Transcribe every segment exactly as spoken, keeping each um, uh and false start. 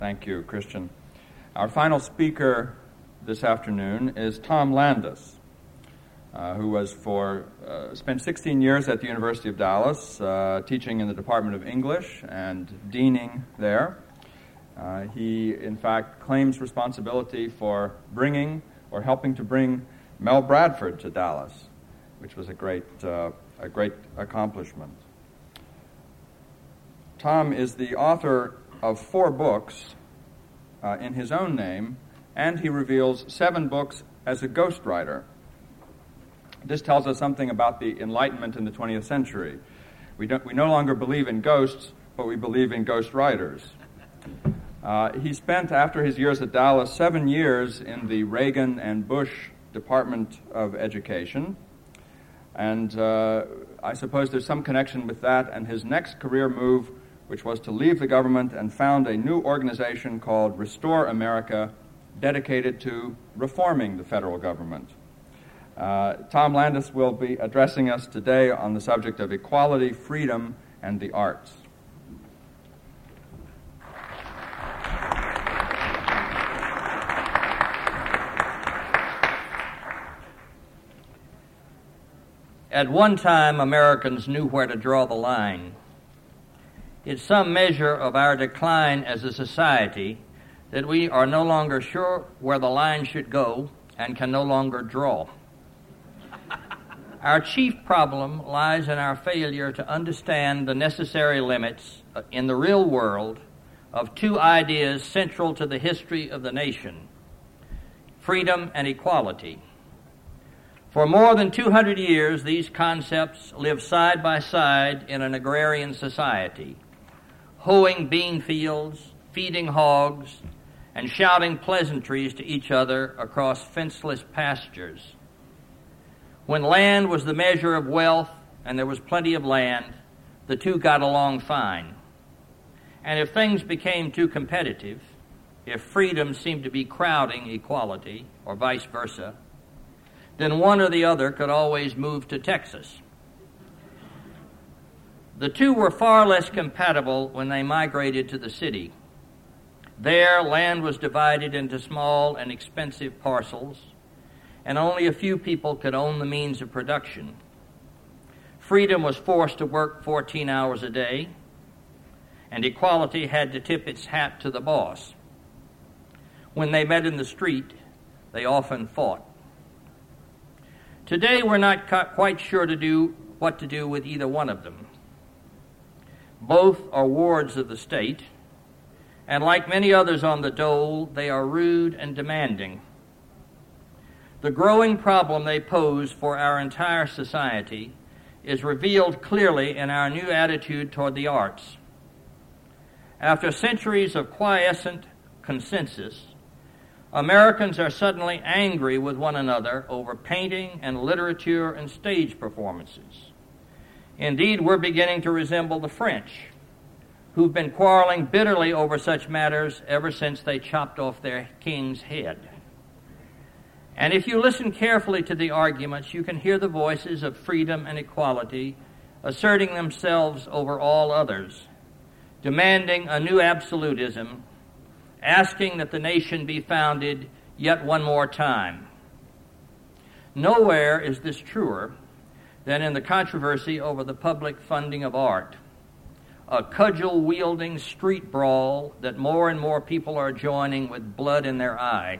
Thank you, Christian. Our final speaker this afternoon is Tom Landis, uh, who was for uh, spent sixteen years at the University of Dallas, uh, teaching in the Department of English and deaning there. Uh, he, in fact, claims responsibility for bringing or helping to bring Mel Bradford to Dallas, which was a great, uh, a great accomplishment. Tom is the author of four books uh, in his own name, and he reveals seven books as a ghostwriter. This tells us something about the Enlightenment in the twentieth century. We don't, we no longer believe in ghosts, but we believe in ghostwriters. Uh, he spent, after his years at Dallas, seven years in the Reagan and Bush Department of Education, and uh, I suppose there's some connection with that and his next career move, which was to leave the government and found a new organization called Restore America, dedicated to reforming the federal government. Uh, Tom Landis will be addressing us today on the subject of equality, freedom, and the arts. At one time, Americans knew where to draw the line. It's some measure of our decline as a society that we are no longer sure where the line should go and can no longer draw. Our chief problem lies in our failure to understand the necessary limits in the real world of two ideas central to the history of the nation: freedom and equality. For more than two hundred years, these concepts lived side by side in an agrarian society, hoeing bean fields, feeding hogs, and shouting pleasantries to each other across fenceless pastures. When land was the measure of wealth and there was plenty of land, the two got along fine. And if things became too competitive, if freedom seemed to be crowding equality, or vice versa, then one or the other could always move to Texas. The two were far less compatible when they migrated to the city. There, land was divided into small and expensive parcels, and only a few people could own the means of production. Freedom was forced to work fourteen hours a day, and equality had to tip its hat to the boss. When they met in the street, they often fought. Today, we're not quite sure to do what to do with either one of them. Both are wards of the state, and like many others on the dole, they are rude and demanding. The growing problem they pose for our entire society is revealed clearly in our new attitude toward the arts. After centuries of quiescent consensus, Americans are suddenly angry with one another over painting and literature and stage performances. Indeed, we're beginning to resemble the French, who've been quarreling bitterly over such matters ever since they chopped off their king's head. And if you listen carefully to the arguments, you can hear the voices of freedom and equality asserting themselves over all others, demanding a new absolutism, asking that the nation be founded yet one more time. Nowhere is this truer than in the controversy over the public funding of art, a cudgel-wielding street brawl that more and more people are joining with blood in their eye.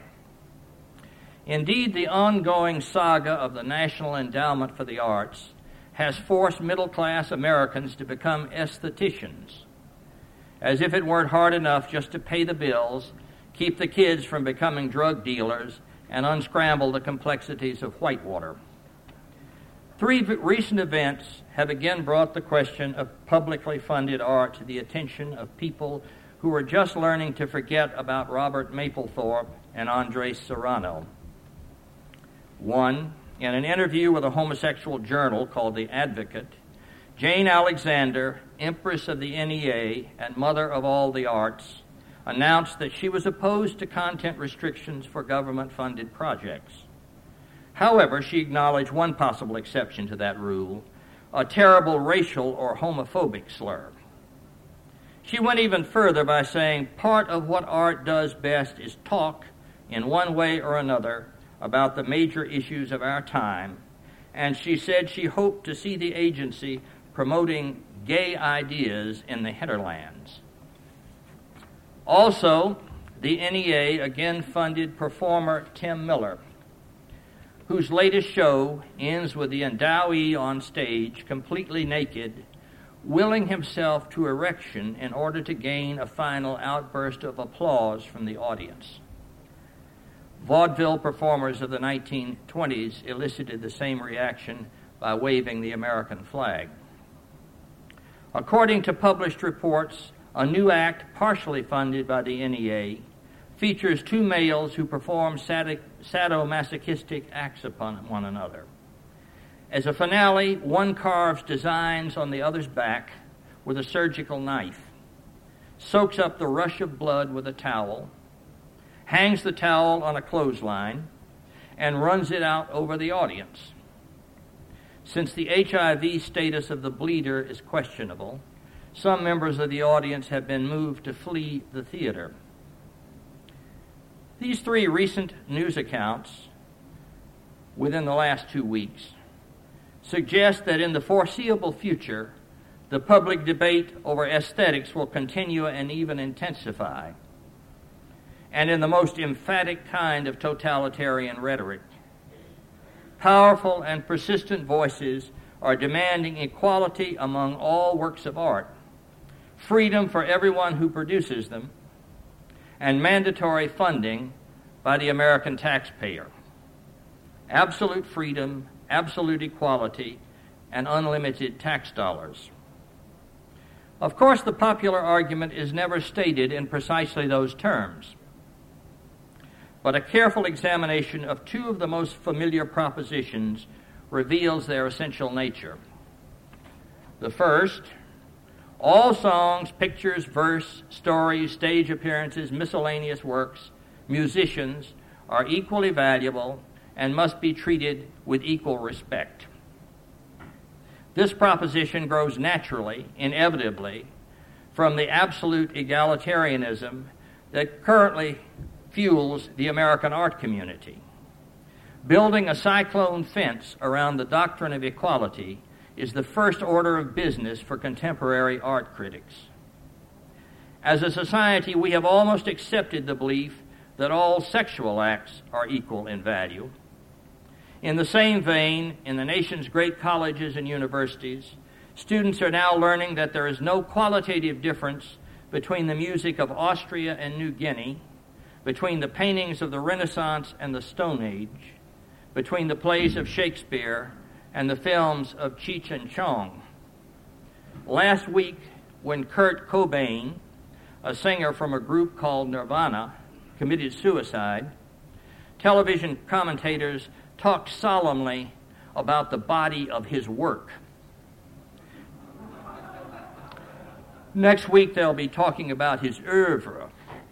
Indeed, the ongoing saga of the National Endowment for the Arts has forced middle-class Americans to become aestheticians, as if it weren't hard enough just to pay the bills, keep the kids from becoming drug dealers, and unscramble the complexities of Whitewater. Three recent events have again brought the question of publicly funded art to the attention of people who are just learning to forget about Robert Mapplethorpe and Andres Serrano. One, in an interview with a homosexual journal called The Advocate, Jane Alexander, Empress of the N E A and mother of all the arts, announced that she was opposed to content restrictions for government-funded projects. However, she acknowledged one possible exception to that rule, a terrible racial or homophobic slur. She went even further by saying part of what art does best is talk in one way or another about the major issues of our time, and she said she hoped to see the agency promoting gay ideas in the hinterlands. Also, the N E A again funded performer Tim Miller, whose latest show ends with the endowee on stage completely naked, willing himself to erection in order to gain a final outburst of applause from the audience. Vaudeville performers of the nineteen twenties elicited the same reaction by waving the American flag. According to published reports, a new act partially funded by the N E A features two males who perform sadic, sadomasochistic acts upon one another. As a finale, one carves designs on the other's back with a surgical knife, soaks up the rush of blood with a towel, hangs the towel on a clothesline, and runs it out over the audience. Since the H I V status of the bleeder is questionable, some members of the audience have been moved to flee the theater. These three recent news accounts within the last two weeks suggest that in the foreseeable future, the public debate over aesthetics will continue and even intensify, and in the most emphatic kind of totalitarian rhetoric. Powerful and persistent voices are demanding equality among all works of art, freedom for everyone who produces them, and mandatory funding by the American taxpayer. Absolute freedom, absolute equality, and unlimited tax dollars. Of course, the popular argument is never stated in precisely those terms, but a careful examination of two of the most familiar propositions reveals their essential nature. The first, all songs, pictures, verse, stories, stage appearances, miscellaneous works, musicians are equally valuable and must be treated with equal respect. This proposition grows naturally, inevitably, from the absolute egalitarianism that currently fuels the American art community. Building a cyclone fence around the doctrine of equality is the first order of business for contemporary art critics. As a society, we have almost accepted the belief that all sexual acts are equal in value. In the same vein, in the nation's great colleges and universities, students are now learning that there is no qualitative difference between the music of Austria and New Guinea, between the paintings of the Renaissance and the Stone Age, between the plays of Shakespeare and the films of Cheech and Chong. Last week, when Kurt Cobain, a singer from a group called Nirvana, committed suicide, television commentators talked solemnly about the body of his work. Next week, they'll be talking about his oeuvre.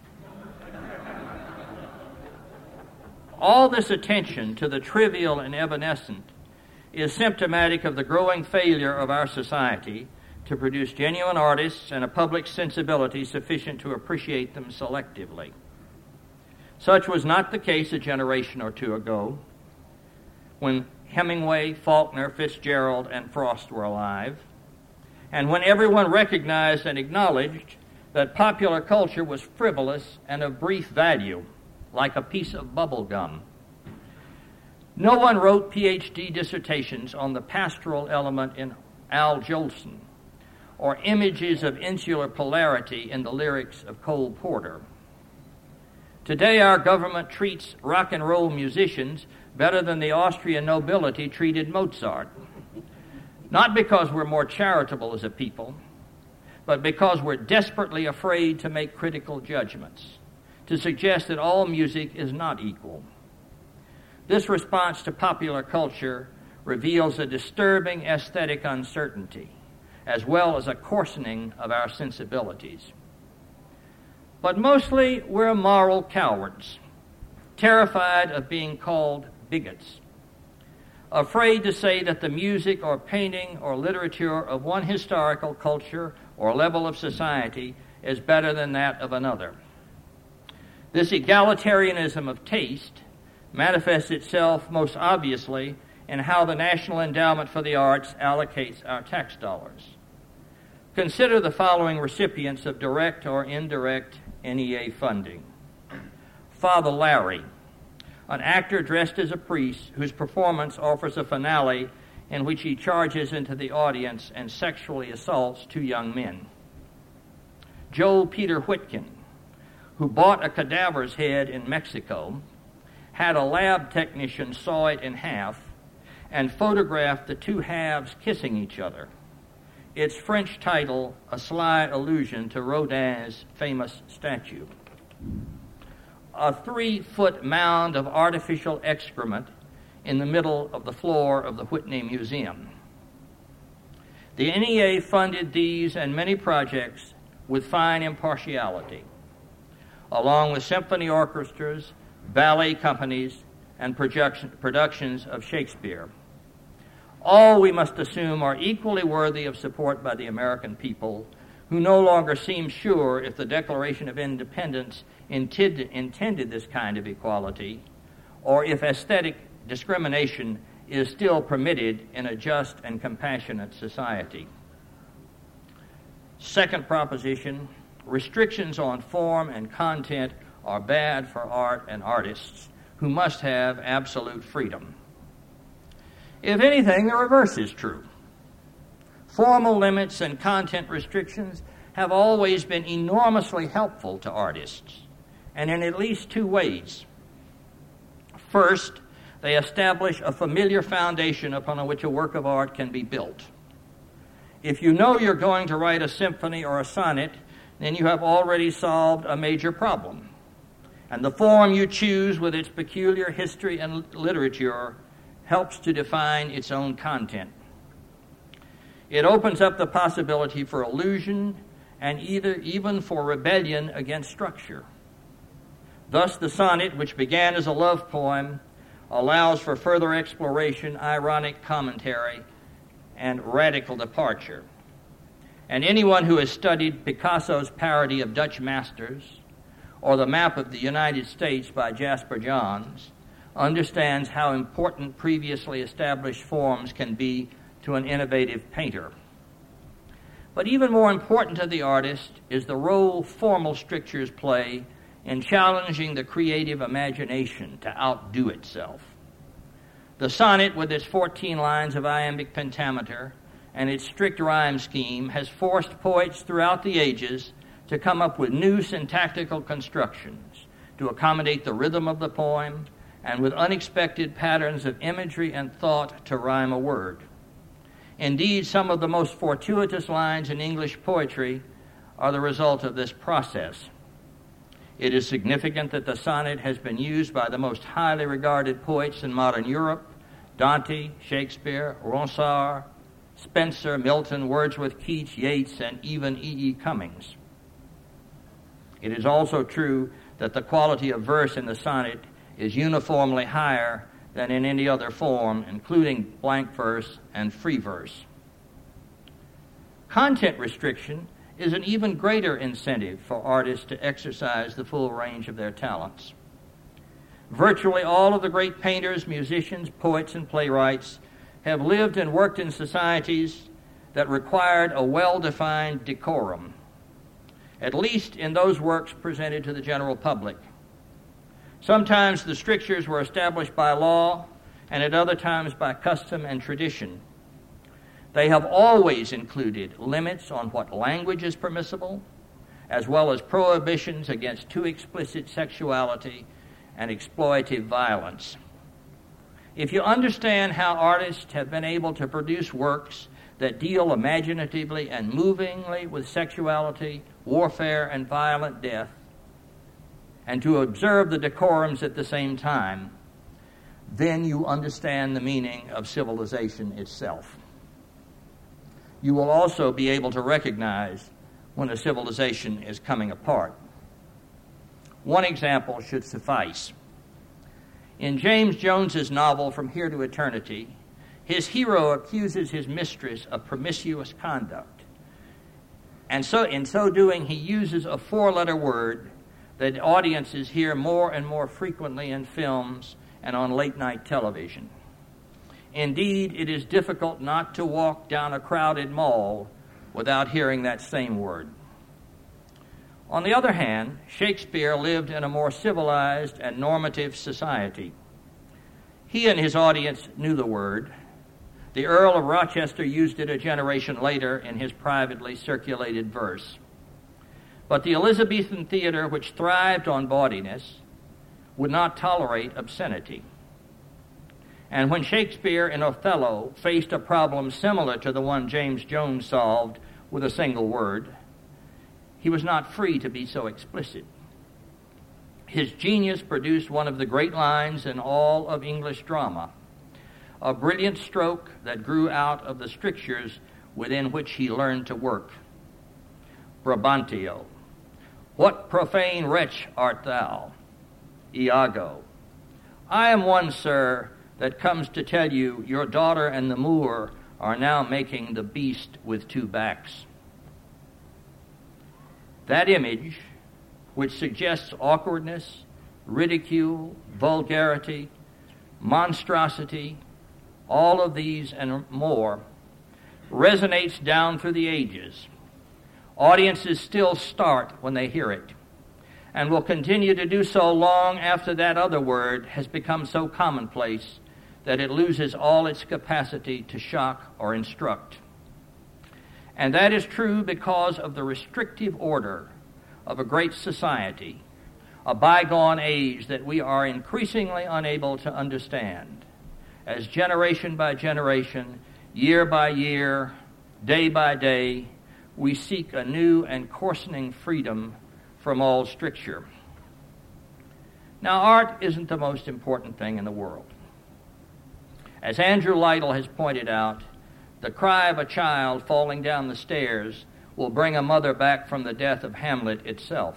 All this attention to the trivial and evanescent is symptomatic of the growing failure of our society to produce genuine artists and a public sensibility sufficient to appreciate them selectively. Such was not the case a generation or two ago, when Hemingway, Faulkner, Fitzgerald, and Frost were alive, and when everyone recognized and acknowledged that popular culture was frivolous and of brief value, like a piece of bubble gum. No one wrote P H D dissertations on the pastoral element in Al Jolson, or images of insular polarity in the lyrics of Cole Porter. Today, our government treats rock and roll musicians better than the Austrian nobility treated Mozart. Not because we're more charitable as a people, but because we're desperately afraid to make critical judgments, to suggest that all music is not equal. This response to popular culture reveals a disturbing aesthetic uncertainty, as well as a coarsening of our sensibilities. But mostly, we're moral cowards, terrified of being called bigots, afraid to say that the music or painting or literature of one historical culture or level of society is better than that of another. This egalitarianism of taste manifests itself most obviously in how the National Endowment for the Arts allocates our tax dollars. Consider the following recipients of direct or indirect N E A funding. Father Larry, an actor dressed as a priest whose performance offers a finale in which he charges into the audience and sexually assaults two young men. Joel Peter Whitkin, who bought a cadaver's head in Mexico, had a lab technician saw it in half and photographed the two halves kissing each other. Its French title, a sly allusion to Rodin's famous statue. A three-foot mound of artificial excrement in the middle of the floor of the Whitney Museum. The N E A funded these and many projects with fine impartiality, along with symphony orchestras, ballet companies, and production, productions of Shakespeare. All, we must assume, are equally worthy of support by the American people, who no longer seem sure if the Declaration of Independence intended, intended this kind of equality, or if aesthetic discrimination is still permitted in a just and compassionate society. Second proposition, restrictions on form and content are bad for art and artists, who must have absolute freedom. If anything, the reverse is true. Formal limits and content restrictions have always been enormously helpful to artists, and in at least two ways. First, they establish a familiar foundation upon which a work of art can be built. If you know you're going to write a symphony or a sonnet, then you have already solved a major problem. And the form you choose with its peculiar history and literature helps to define its own content. It opens up the possibility for illusion and either even for rebellion against structure. Thus, the sonnet, which began as a love poem, allows for further exploration, ironic commentary, and radical departure. And anyone who has studied Picasso's parody of Dutch masters or the map of the United States by Jasper Johns understands how important previously established forms can be to an innovative painter. But even more important to the artist is the role formal strictures play in challenging the creative imagination to outdo itself. The sonnet, with its fourteen lines of iambic pentameter and its strict rhyme scheme, has forced poets throughout the ages to come up with new syntactical constructions to accommodate the rhythm of the poem and with unexpected patterns of imagery and thought to rhyme a word. Indeed, some of the most fortuitous lines in English poetry are the result of this process. It is significant that the sonnet has been used by the most highly regarded poets in modern Europe: Dante, Shakespeare, Ronsard, Spencer, Milton, Wordsworth, Keats, Yeats, and even E E Cummings. It is also true that the quality of verse in the sonnet is uniformly higher than in any other form, including blank verse and free verse. Content restriction is an even greater incentive for artists to exercise the full range of their talents. Virtually all of the great painters, musicians, poets, and playwrights have lived and worked in societies that required a well-defined decorum, at least in those works presented to the general public. Sometimes the strictures were established by law, and at other times by custom and tradition. They have always included limits on what language is permissible, as well as prohibitions against too explicit sexuality and exploitative violence. If you understand how artists have been able to produce works that deal imaginatively and movingly with sexuality, warfare, and violent death, and to observe the decorums at the same time, then you understand the meaning of civilization itself. You will also be able to recognize when a civilization is coming apart. One example should suffice. In James Jones's novel From Here to Eternity, his hero accuses his mistress of promiscuous conduct. And so in so doing, he uses a four-letter word that audiences hear more and more frequently in films and on late-night television. Indeed, it is difficult not to walk down a crowded mall without hearing that same word. On the other hand, Shakespeare lived in a more civilized and normative society. He and his audience knew the word. The Earl of Rochester used it a generation later in his privately circulated verse. But the Elizabethan theater, which thrived on bawdiness, would not tolerate obscenity. And when Shakespeare in Othello faced a problem similar to the one James Jones solved with a single word, he was not free to be so explicit. His genius produced one of the great lines in all of English drama, a brilliant stroke that grew out of the strictures within which he learned to work. Brabantio, what profane wretch art thou? Iago, I am one, sir, that comes to tell you your daughter and the Moor are now making the beast with two backs. That image, which suggests awkwardness, ridicule, vulgarity, monstrosity, all of these and more, resonates down through the ages. Audiences still start when they hear it, and will continue to do so long after that other word has become so commonplace that it loses all its capacity to shock or instruct. And that is true because of the restrictive order of a great society, a bygone age that we are increasingly unable to understand, as generation by generation, year by year, day by day, we seek a new and coarsening freedom from all stricture. Now, art isn't the most important thing in the world. As Andrew Lytle has pointed out, the cry of a child falling down the stairs will bring a mother back from the death of Hamlet itself.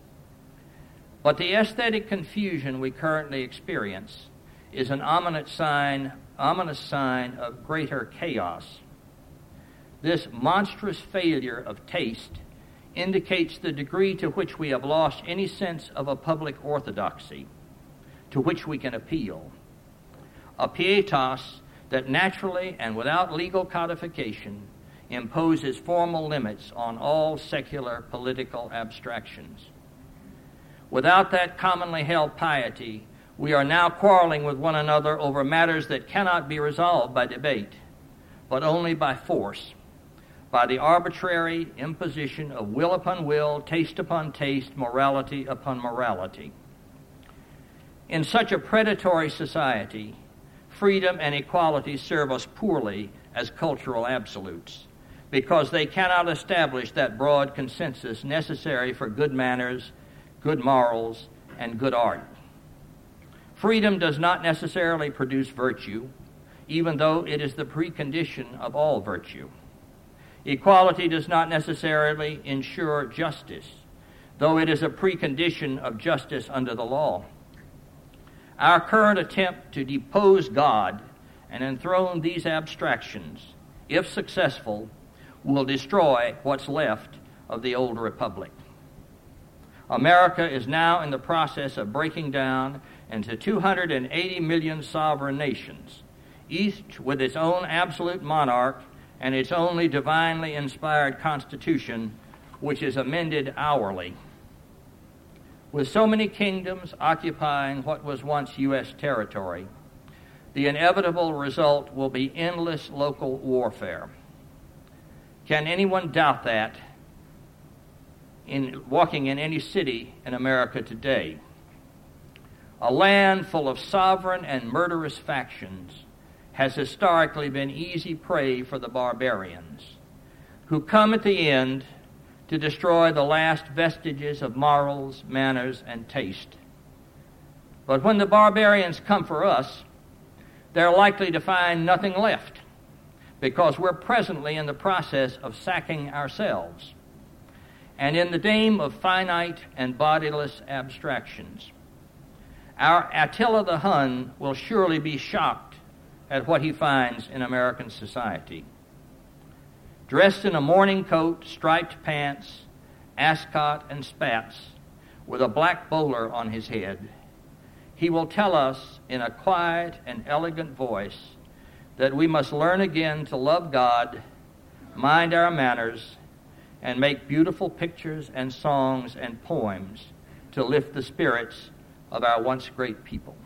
But the aesthetic confusion we currently experience is an ominous sign, ominous sign of greater chaos. This monstrous failure of taste indicates the degree to which we have lost any sense of a public orthodoxy to which we can appeal. A pietas that naturally and without legal codification imposes formal limits on all secular political abstractions. Without that commonly held piety, we are now quarreling with one another over matters that cannot be resolved by debate, but only by force, by the arbitrary imposition of will upon will, taste upon taste, morality upon morality. In such a predatory society, freedom and equality serve us poorly as cultural absolutes, because they cannot establish that broad consensus necessary for good manners, good morals, and good art. Freedom does not necessarily produce virtue, even though it is the precondition of all virtue. Equality does not necessarily ensure justice, though it is a precondition of justice under the law. Our current attempt to depose God and enthrone these abstractions, if successful, will destroy what's left of the old republic. America is now in the process of breaking down into two hundred eighty million sovereign nations, each with its own absolute monarch and its only divinely inspired constitution, which is amended hourly. With so many kingdoms occupying what was once U S territory, the inevitable result will be endless local warfare. Can anyone doubt that in walking in any city in America today? A land full of sovereign and murderous factions has historically been easy prey for the barbarians, who come at the end to destroy the last vestiges of morals, manners, and taste. But when the barbarians come for us, they're likely to find nothing left, because we're presently in the process of sacking ourselves, and in the name of finite and bodiless abstractions. Our Attila the Hun will surely be shocked at what he finds in American society. dressed in a morning coat, striped pants, ascot, and spats, with a black bowler on his head. He will tell us in a quiet and elegant voice that we must learn again to love God, mind our manners, and make beautiful pictures and songs and poems to lift the spirits of our once great people.